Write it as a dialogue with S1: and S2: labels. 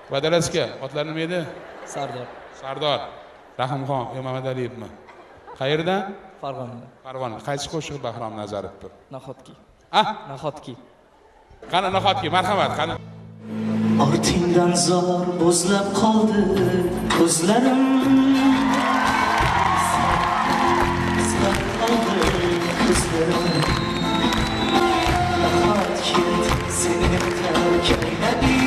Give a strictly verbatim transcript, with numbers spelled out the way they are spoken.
S1: Vadalaska, otlar nima edi?
S2: Sardor.
S1: Sardor. Rahimxon Mamadaliyevmi? Qayerdan?
S2: Farg'ona.
S1: Farg'ona. Qaysi qo'shiq Bahrom Nazarovdir?
S2: Nahotki.
S1: Ah,
S2: Nahotki.
S1: qani nahotki, marhamat, qani.
S3: Ortingdan zor bo'zlab qoldi ko'zlarim. Bo'zlab qoldi ko'zlarim. Nahotki seni tark ayladim.